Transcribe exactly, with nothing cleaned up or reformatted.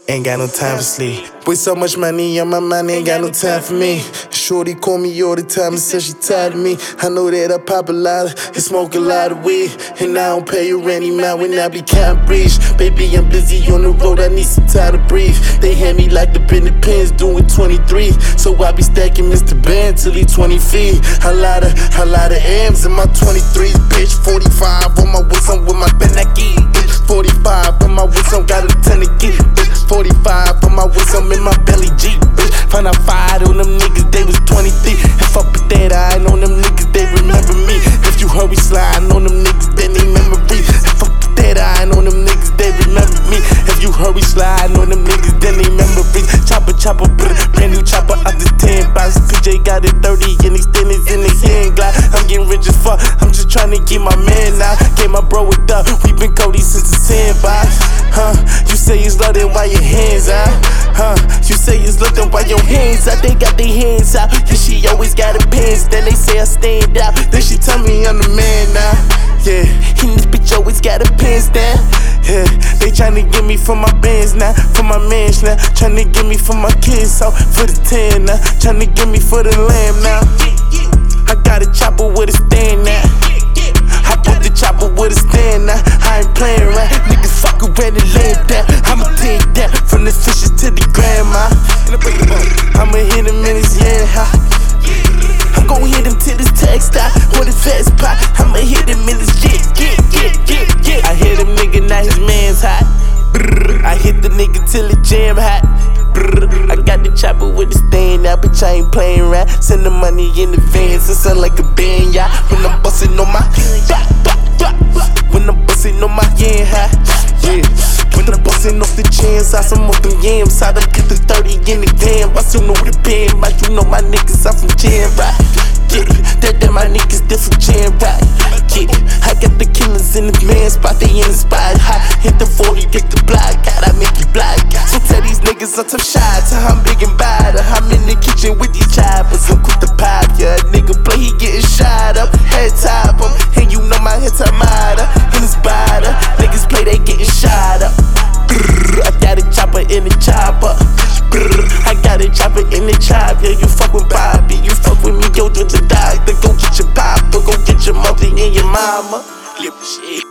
Ain't got no time for sleep. With so much money on my mind, ain't got no time for me. Shorty call me all the time and says she tired of me. I know that I pop a lot and smoke a lot of weed, and I don't pay you any mind when I be counting breach. Baby, I'm busy on the road, I need some time to breathe. They hand me like the Bennett pins doing twenty-three, so I be stacking Mister Ben till he twenty feet. A lot of, a lot of M's in my twenty-threes, bitch. forty-five on my wrist, I'm with my Benaki, bitch. forty-five on my wrist, I'm got a ton of get, bitch. forty-five on my wrist, I'm in my belly G, bitch. Find out five on them niggas, they was twenty-three. If I put that eye on them niggas, they remember me. If you hurry sliding on them niggas, then they memory. If I put that eye on them niggas, they remember me. If you hurry sliding on them niggas, then they memories. Chopper, chopper, brr, brand new chopper out the ten box. P J got it thirty and he standing in his hand glide. I'm getting rich as fuck, I'm just trying to get my man out. Get my bro with up, we been Cody since the sandbox. Huh, you say it's loaded while your hands out. Huh, you say it's looking while your hands out. They got their hands out, yeah, she always got her pants. Then they say I stand out, then she tell me I'm the man now. Yeah, and this bitch always got her pants down. Yeah, they tryna get me for my bands now, for my mans now. Tryna get me for my kids, so for the ten now. Tryna get me for the lamb now. I got a chopper with a stand now. I put the chopper with a stand now. I ain't playing right, niggas fuck around and land down. I'ma take that from the fishes to the grandma. I'ma hit him in his yeah. I'm gon' hit him till his text out with his fast pot. I'ma hit him in his jet, get, get, get, get. I hit him nigga, now his man's hot. Brrr. I hit the nigga till the jam hot. Brrr. I got the chopper with the stand out, bitch, I ain't playing right. Send the money in advance, it sound like a band, yeah. When I'm bustin' on my, blah, blah, blah, blah. When I'm bustin' on my, yeah, high, yeah. When I'm bustin' off the chance, I some more them yams. I done put the thirty in the damn. I still know the pen, but you know my niggas, I'm from Jam, right? Yeah, that, that my niggas different Jam, right? Yeah, I got the killers in the man spot, they in the spot high. Hit the forty, get the block, God, I make you black. So tell these niggas I'm tough shots, I'm big and bad. I'm in the kitchen with these choppers, I'm quick to pop. Yeah, nigga play, he getting shot up, head top him. And you know my head top matter, in his body. Niggas play, they getting shot up. Brrr, I got a chopper in the chopper. Brrr, I got a chopper in the chopper. Yeah, you fuck with Bobby, you fuck with me, yo, to the doctor. Go get your papa, go get your mother and your mama. Lip shit.